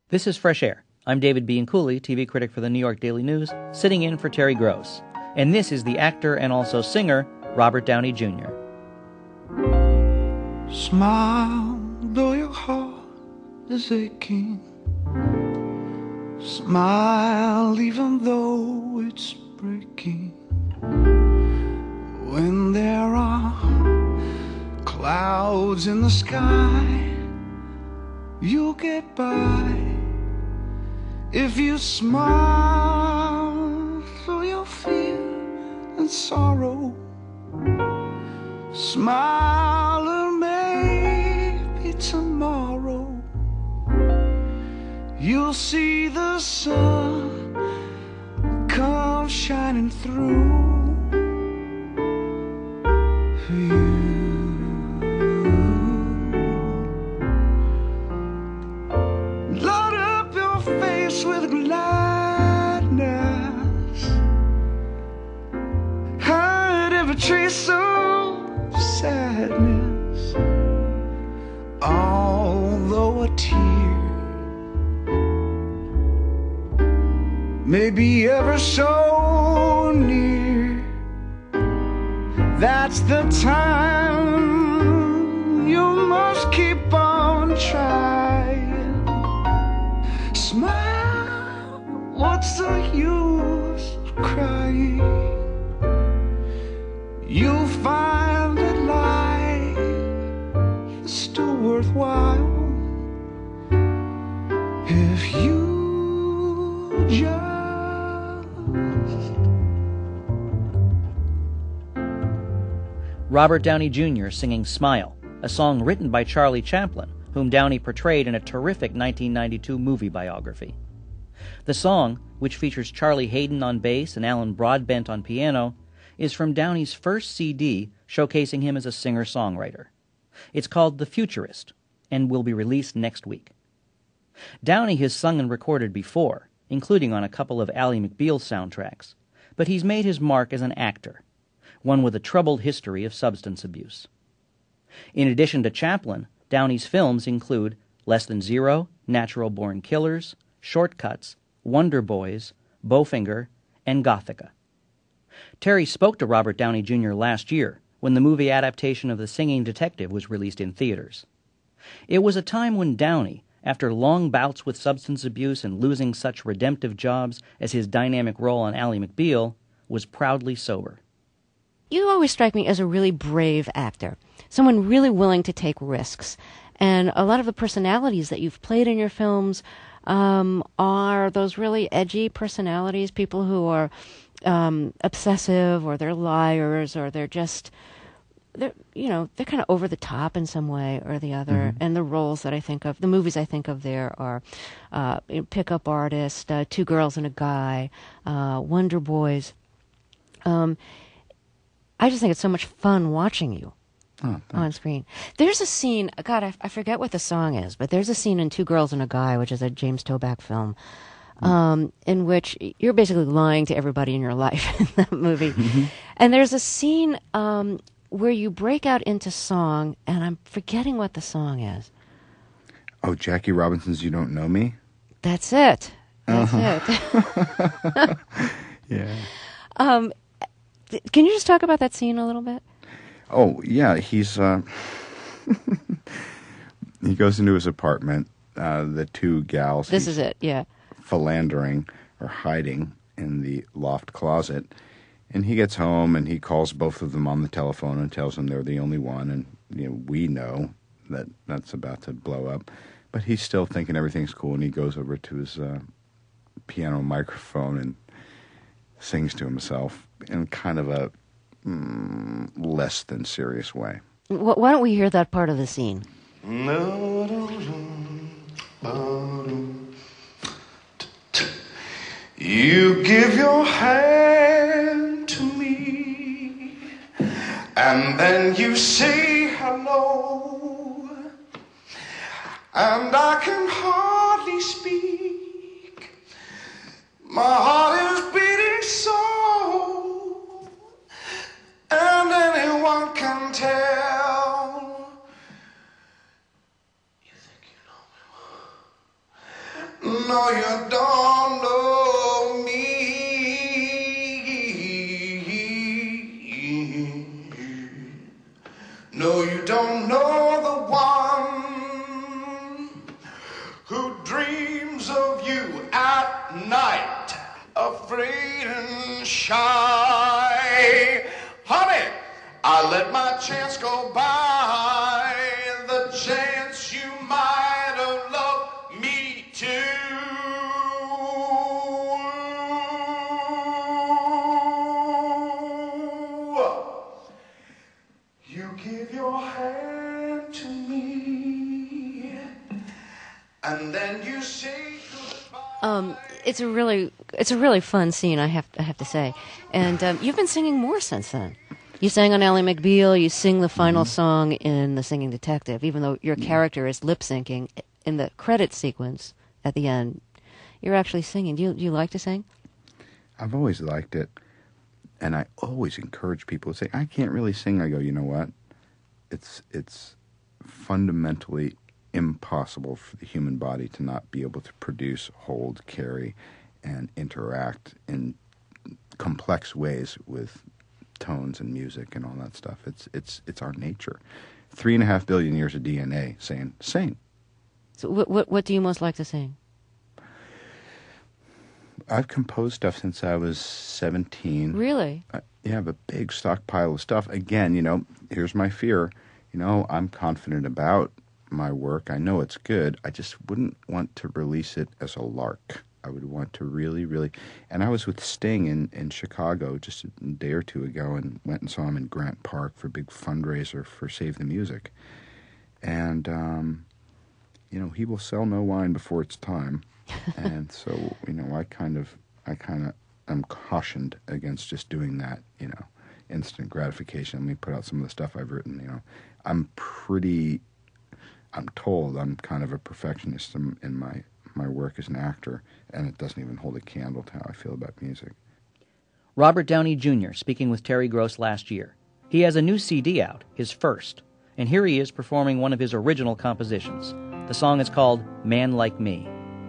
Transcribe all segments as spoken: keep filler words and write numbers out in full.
This is Fresh Air. I'm David Bianculli, T V critic for the New York Daily News, sitting in for Terry Gross. And this is the actor and also singer, Robert Downey Junior Smile, though your heart is aching. Smile, even though it's breaking. When there are clouds in the sky, you'll get by. If you smile through your fear and sorrow, smile and maybe tomorrow you'll see the sun come shining through for you. Light up your face with gladness, hide every trace of sadness. Although a tear may be ever so near, that's the time you must keep on trying. Smile, what's the use of crying? You'll find that life is still worthwhile if you just Robert Downey Junior singing Smile, a song written by Charlie Chaplin, whom Downey portrayed in a terrific nineteen ninety-two movie biography. The song, which features Charlie Hayden on bass and Alan Broadbent on piano, is from Downey's first C D showcasing him as a singer-songwriter. It's called The Futurist, and will be released next week. Downey has sung and recorded before, including on a couple of Ally McBeal soundtracks, but he's made his mark as an actor, one with a troubled history of substance abuse. In addition to Chaplin, Downey's films include Less Than Zero, Natural Born Killers, Shortcuts, Wonder Boys, Bowfinger, and Gothika. Terry spoke to Robert Downey Junior last year when the movie adaptation of The Singing Detective was released in theaters. It was a time when Downey, after long bouts with substance abuse and losing such redemptive jobs as his dynamic role on Ally McBeal, was proudly sober. You always strike me as a really brave actor, someone really willing to take risks. And a lot of the personalities that you've played in your films um, are those really edgy personalities, people who are um, obsessive, or they're liars, or they're just, they're, you know, they're kind of over the top in some way or the other. Mm-hmm. And the roles that I think of, the movies I think of there are uh, Pickup Artist, uh, Two Girls and a Guy, uh, Wonder Boys. Um I just think it's so much fun watching you oh, on screen. There's a scene, God, I, I forget what the song is, but there's a scene in Two Girls and a Guy, which is a James Toback film, um, in which you're basically lying to everybody in your life in that movie. Mm-hmm. And there's a scene um, where you break out into song, and I'm forgetting what the song is. Oh, Jackie Robinson's You Don't Know Me? That's it. That's uh-huh. it. Yeah. Um, Can you just talk about that scene a little bit? Oh, yeah. He's uh, he goes into his apartment. Uh, the two gals. This is it, yeah. Philandering or hiding in the loft closet. And he gets home and he calls both of them on the telephone and tells them they're the only one. And you know, we know that that's about to blow up. But he's still thinking everything's cool. And he goes over to his uh, piano microphone and sings to himself in kind of a mm, less than serious way. Why don't we hear that part of the scene? You give your hand to me, and then you say hello, and I can hardly speak. My heart is beating so, and anyone can tell. You think you know me well. No, you don't know me. No, you don't know the one who dreams of you at night, afraid and shy. Honey, I let my chance go by, the chance you might have loved me too. You give your hand to me, and then you say goodbye. Um, it's a really, it's a really fun scene. I have, I have to say, and um, you've been singing more since then. You sang on Ally McBeal. You sing the final mm-hmm. song in The Singing Detective, even though your character is lip syncing in the credit sequence at the end. You're actually singing. Do you, do you like to sing? I've always liked it, and I always encourage people to say, "I can't really sing." I go, you know what? It's it's fundamentally impossible for the human body to not be able to produce, hold, carry, and interact in complex ways with tones and music and all that stuff. It's it's it's our nature. Three and a half billion years of D N A saying sing. So what what what do you most like to sing? I've composed stuff since I was seventeen. Really? I, yeah, I have a big stockpile of stuff. Again, you know, here's my fear. You know, I'm confident about my work. I know it's good. I just wouldn't want to release it as a lark. I would want to really, really... And I was with Sting in, in Chicago just a day or two ago and went and saw him in Grant Park for a big fundraiser for Save the Music. And, um, you know, he will sell no wine before it's time. And so, you know, I kind of, I kind of am cautioned against just doing that, you know, instant gratification. Let me put out some of the stuff I've written, you know. I'm pretty... I'm told I'm kind of a perfectionist in, in my... my work as an actor, and it doesn't even hold a candle to how I feel about music. Robert Downey Junior speaking with Terry Gross last year. He has a new C D out, his first, and here he is performing one of his original compositions. The song is called Man Like Me.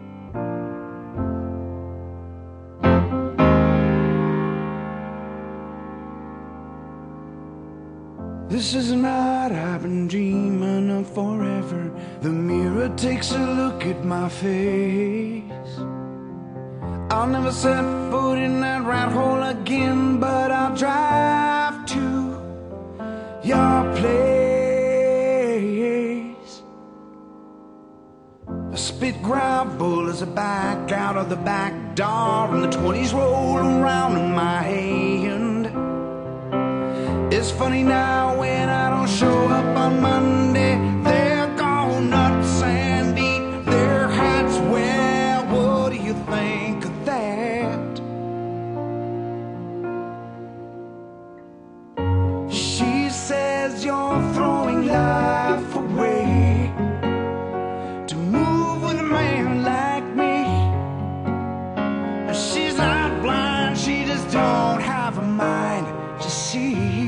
This is a night I've been dreaming of forever. The mirror takes a look at my face. I'll never set foot in that rat hole again, but I'll drive to your place. I spit gravel as I back out of the back door, and the twenties roll around in my hand. It's funny now when I don't show up on Monday, they're gone nuts and eat their hats. Well, what do you think of that? She says you're throwing life away to move with a man like me. She's not blind, she just don't have a mind to see.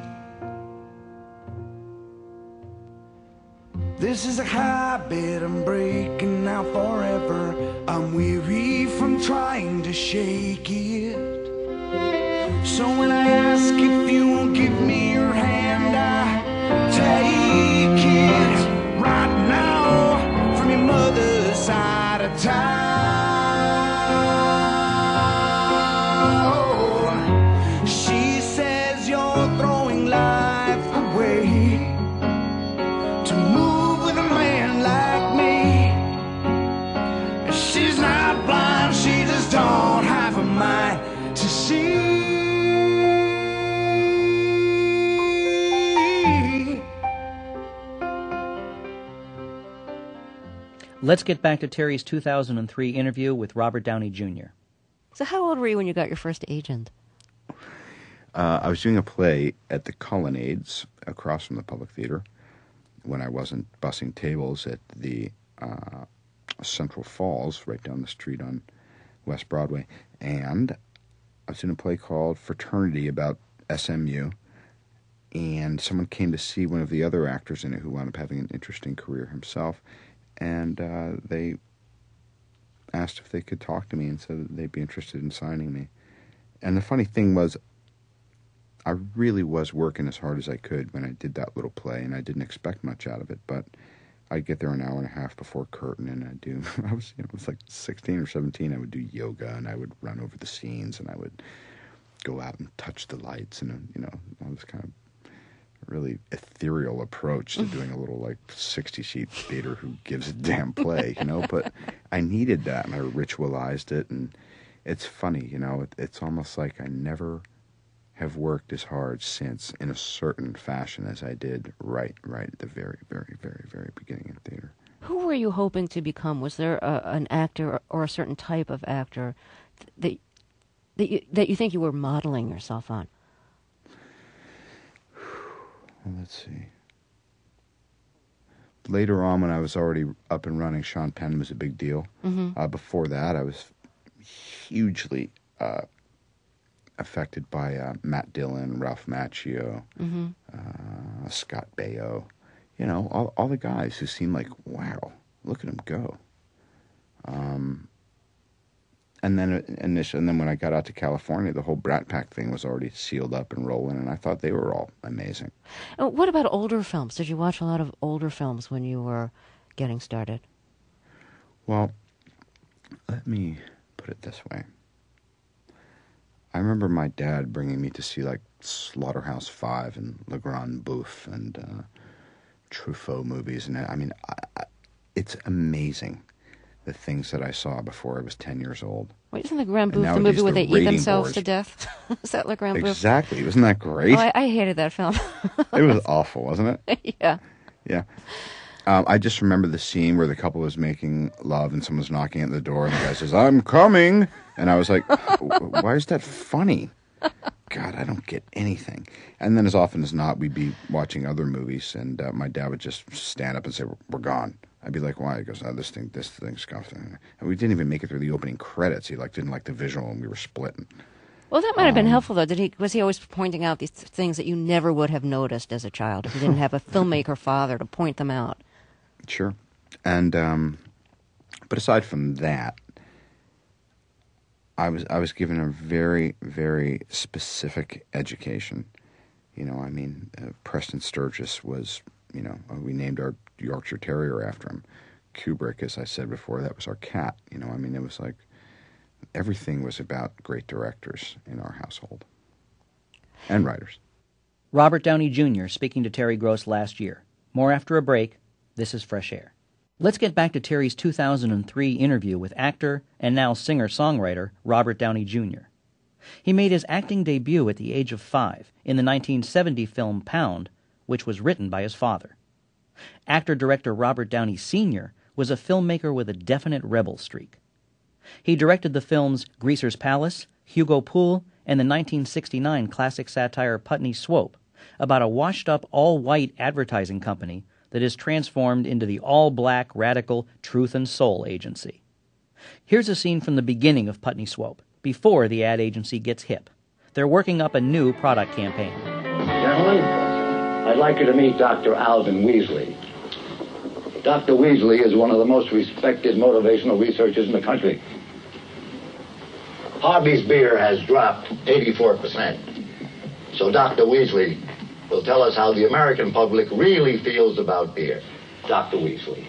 This is a habit I'm breaking now forever. I'm weary from trying to shake it. So when I ask if you will give me your hand, I take it right now from your mother's side of town. She says you're throwing life away to move with a man like me. She's not blind, she just don't have a mind to see. Let's get back to Terry's two thousand three interview with Robert Downey Junior So how old were you when you got your first agent? Uh, I was doing a play at the Colonnades across from the Public Theater when I wasn't bussing tables at the uh, Central Falls, right down the street on West Broadway. And I was in a play called Fraternity about S M U. And someone came to see one of the other actors in it who wound up having an interesting career himself. And uh, they asked if they could talk to me and said that they'd be interested in signing me. And the funny thing was, I really was working as hard as I could when I did that little play, and I didn't expect much out of it, but I'd get there an hour and a half before curtain, and I'd do, I was, you know, it was like sixteen or seventeen, I would do yoga, and I would run over the scenes, and I would go out and touch the lights, and, you know, I was kind of really ethereal approach to doing a little like sixty sheet theater who gives a damn play, you know, but I needed that, and I ritualized it, and it's funny, you know, it, it's almost like I never have worked as hard since in a certain fashion as I did right right at the very, very, very, very beginning in theater. Who were you hoping to become? Was there a, an actor or a certain type of actor that that you, that you think you were modeling yourself on? Well, let's see. Later on, when I was already up and running, Sean Penn was a big deal. Mm-hmm. Uh, before that, I was hugely uh, affected by uh, Matt Dillon, Ralph Macchio, mm-hmm. uh, Scott Baio. You know, all, all the guys who seemed like, wow, look at him go. Um, and then initially, and then when I got out to California, the whole Brat Pack thing was already sealed up and rolling, and I thought they were all amazing. Uh, what about older films? Did you watch a lot of older films when you were getting started? Well, let me put it this way. I remember my dad bringing me to see, like, Slaughterhouse Five and Le Grand Bouffe and uh, Truffaut movies. And, I mean, I, I, it's amazing, the things that I saw before I was ten years old. Wait, isn't Le Grand Bouffe the movie where they eat themselves boards. to death? Is that Le Grand Bouffe? Exactly. Wasn't that great? Oh, I, I hated that film. It was awful, wasn't it? Yeah. Yeah. Um, I just remember the scene where the couple was making love and someone's knocking at the door and the guy says, "I'm coming." And I was like, why is that funny? God, I don't get anything. And then as often as not, we'd be watching other movies, and uh, my dad would just stand up and say, "We're gone." I'd be like, "Why?" He goes, "Oh, this thing, this thing's scuffed." And we didn't even make it through the opening credits. He like didn't like the visual, and we were splitting. Well, that might have been um, helpful, though. Did he? Was he always pointing out these things that you never would have noticed as a child if you didn't have a filmmaker father to point them out? Sure. And um, but aside from that, I was I was given a very, very specific education. You know, I mean, uh, Preston Sturgis was, you know, uh, we named our Yorkshire Terrier after him. Kubrick, as I said before, that was our cat. You know, I mean, it was like everything was about great directors in our household and writers. Robert Downey Junior speaking to Terry Gross last year. More after a break. This is Fresh Air. Let's get back to Terry's two thousand three interview with actor and now singer-songwriter Robert Downey Junior He made his acting debut at the age of five in the nineteen seventy film Pound, which was written by his father. Actor-director Robert Downey Senior was a filmmaker with a definite rebel streak. He directed the films Greaser's Palace, Hugo Pool, and the nineteen sixty-nine classic satire Putney Swope, about a washed-up all-white advertising company that is transformed into the all-black radical Truth and Soul agency. Here's a scene from the beginning of Putney Swope, before the ad agency gets hip. They're working up a new product campaign. Gentlemen, I'd like you to meet Doctor Alvin Weasley. Doctor Weasley is one of the most respected motivational researchers in the country. Harvey's beer has dropped eighty-four percent. So Doctor Weasley will tell us how the American public really feels about beer. Doctor Weasley.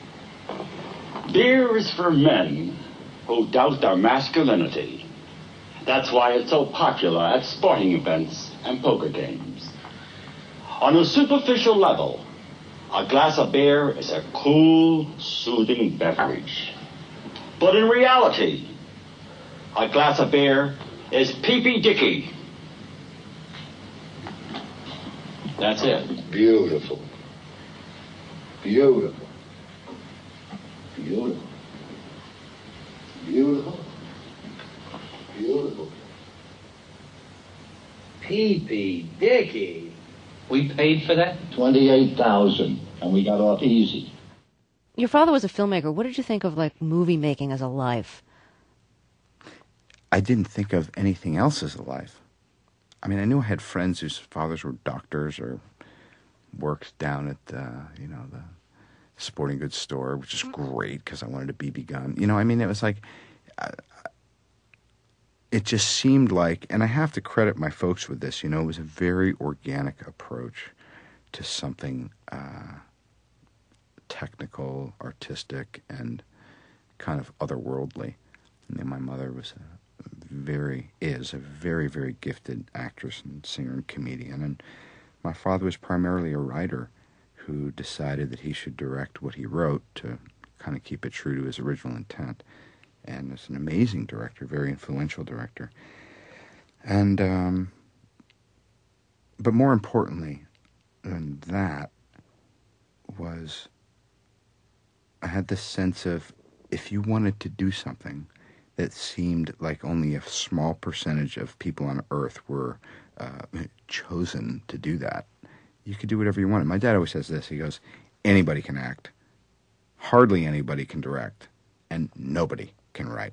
Beer is for men who doubt their masculinity. That's why it's so popular at sporting events and poker games. On a superficial level, a glass of beer is a cool, soothing beverage. But in reality, a glass of beer is Peepy Dicky. That's it. Beautiful. Beautiful. Beautiful. Beautiful. Beautiful. Peepy Dicky. We paid for that? Twenty-eight thousand, and we got off easy. Your father was a filmmaker. What did you think of, like, movie making as a life? I didn't think of anything else as a life. I mean, I knew I had friends whose fathers were doctors or worked down at, uh, you know, the sporting goods store, which is great because I wanted a B B gun. You know, I mean, it was like, uh, it just seemed like, and I have to credit my folks with this, you know, it was a very organic approach to something uh, technical, artistic, and kind of otherworldly. And then my mother was a very, is a very, very gifted actress and singer and comedian, and my father was primarily a writer who decided that he should direct what he wrote to kind of keep it true to his original intent. And is an amazing director, very influential director. And, um, but more importantly than that was I had this sense of if you wanted to do something that seemed like only a small percentage of people on Earth were uh, chosen to do that, you could do whatever you wanted. My dad always says this. He goes, anybody can act. Hardly anybody can direct. And nobody can write.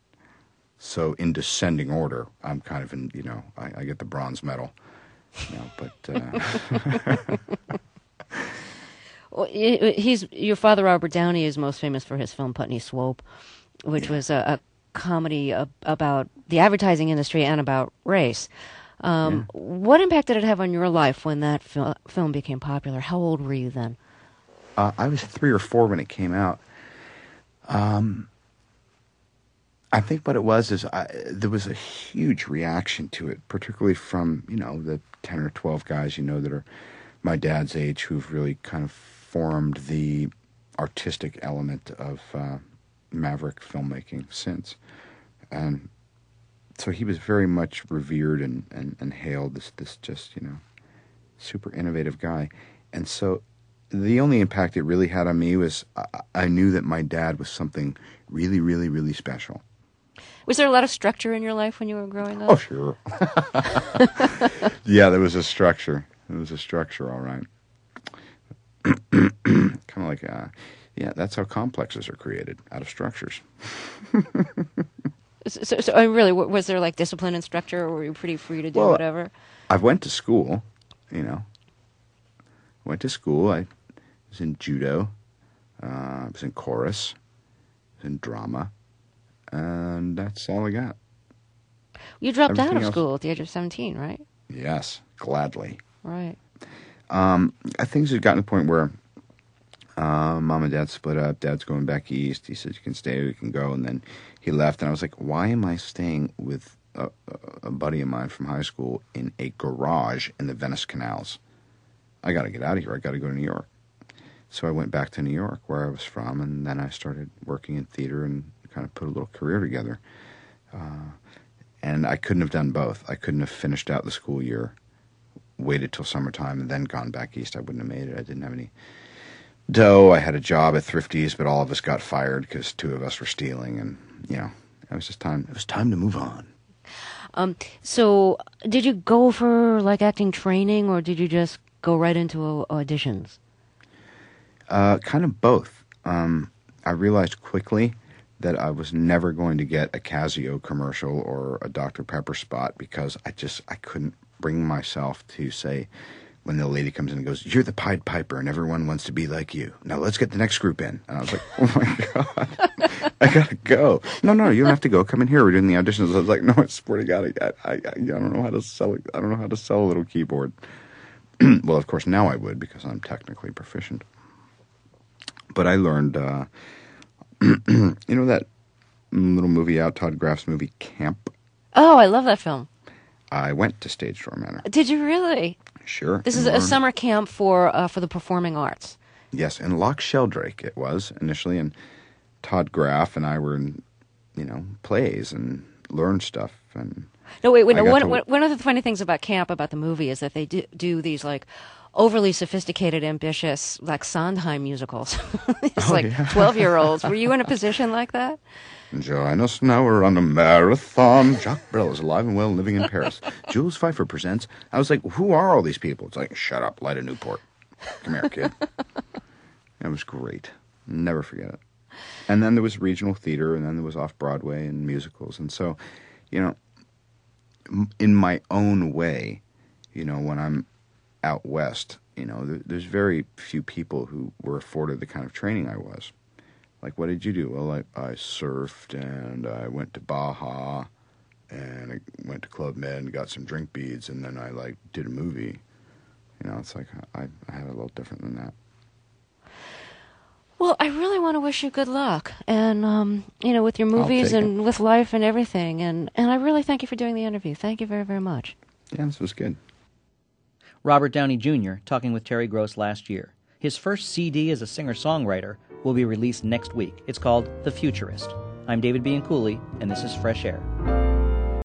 So in descending order, I'm kind of in, you know, I, I get the bronze medal. You know, but... Uh... well, he's, your father, Robert Downey, is most famous for his film Putney Swope, which yeah. was a, a comedy ab- about the advertising industry and about race. Um, yeah. What impact did it have on your life when that fil- film became popular? How old were you then? Uh, I was three or four when it came out. Um, I think what it was is I, there was a huge reaction to it, particularly from, you know, the ten or twelve guys, you know, that are my dad's age who've really kind of formed the artistic element of uh, maverick filmmaking since. And so he was very much revered and, and, and hailed this, this just, you know, super innovative guy. And so the only impact it really had on me was I, I knew that my dad was something really, really, really special. Was there a lot of structure in your life when you were growing up? Oh, sure. Yeah, there was a structure. There was a structure, all right. Kind of like, uh, yeah, that's how complexes are created, out of structures. so, so, so, really, was there like discipline and structure, or were you pretty free to do well, whatever? I went to school, you know. Went to school. I was in judo. Uh, I was in chorus. I was in drama. And that's all I got. You dropped Everything out of else, school at the age of seventeen, right? Yes, gladly. Right. Um, things had gotten to the point where uh, Mom and Dad split up. Dad's going back east. He said, you can stay, you can go. And then he left. And I was like, why am I staying with a, a buddy of mine from high school in a garage in the Venice Canals? I got to get out of here. I got to go to New York. So I went back to New York, where I was from, and then I started working in theater and kind of put a little career together. Uh, and I couldn't have done both. I couldn't have finished out the school year, waited till summertime, and then gone back east. I wouldn't have made it. I didn't have any dough. I had a job at Thrifty's, but all of us got fired because two of us were stealing, and, you know, it was just time. It was time to move on. Um, so did you go for, like, acting training, or did you just go right into auditions? Uh, kind of both. Um, I realized quickly that I was never going to get a Casio commercial or a Doctor Pepper spot because I just, I couldn't bring myself to say, when the lady comes in and goes, you're the Pied Piper and everyone wants to be like you. Now let's get the next group in. And I was like, oh my God, I gotta go. No, no, you don't have to go. Come in here. We're doing the auditions. I was like, no, I swear to God, I, I, I, I don't know how to sell it. I don't know how to sell a little keyboard. Well, of course, now I would because I'm technically proficient. But I learned, uh, you know that little movie out, Todd Graff's movie, Camp? Oh, I love that film. I went to Stage Door Manor. Did you really? Sure. This is learned. a summer camp for uh, for the performing arts. Yes, in Loch Sheldrake it was initially, and Todd Graff and I were in, you know, plays and learned stuff. And no, wait, wait. No, one, to... one of the funny things about camp, about the movie, is that they do, do these, like, overly sophisticated, ambitious, like Sondheim musicals. It's oh, like yeah. twelve-year-olds. Were you in a position like that? Join us now, we're on a marathon. Jacques Brel is alive and well, living in Paris. Jules Pfeiffer presents. I was like, who are all these people? It's like, shut up, light a Newport. Come here, kid. It was great. Never forget it. And then there was regional theater, and then there was off-Broadway and musicals. And so, you know, in my own way, you know, when I'm out west You know, there, there's very few people who were afforded the kind of training I was. Like, what did you do? Well, I, I surfed, and I went to Baja, and I went to Club Med and got some drink beads, and then I, like, did a movie. You know, it's like I, I had a little different than that. Well, I really want to wish you good luck, and, um, you know, with your movies and it. with life and everything, and, and I really thank you for doing the interview. Thank you very, very much. Yeah, this was good. Robert Downey Junior talking with Terry Gross last year. His first C D as a singer-songwriter will be released next week. It's called The Futurist. I'm David Bianculli, and this is Fresh Air.